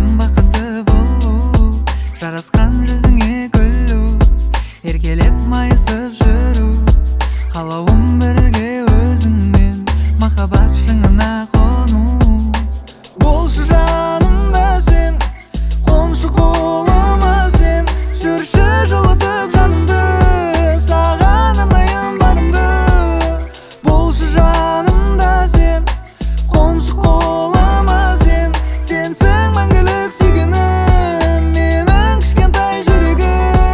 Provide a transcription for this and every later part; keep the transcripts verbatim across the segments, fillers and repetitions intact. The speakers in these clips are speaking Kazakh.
тіледім бақытты болу, жарасқан жүзіңе күлу, еркелеп майысып жүру, қалауым бірге өзіңмен махаббат шыңына қону. Болшы жанымда сен, қоншы қолыма сен, жүрші жылытып жанымды, саған арнайым барымды. Болшы жанымда сен, қоншы қолыма сен, сенсің мәңгілік сүйгенім, менің кішкентай жүрегім.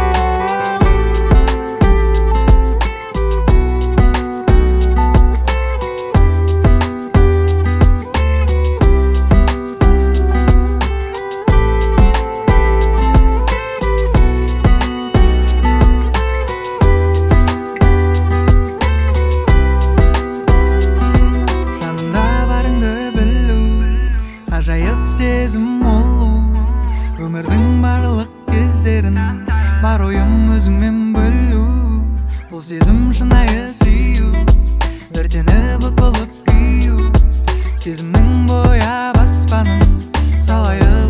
Ғажайып сезім олу, өмірдің барлық кездерін бар ойым өзіңмен бөлу. Бұл сезім шынайы сүю, өртеніп от болып күйу, сезімнің боя баспанын салайық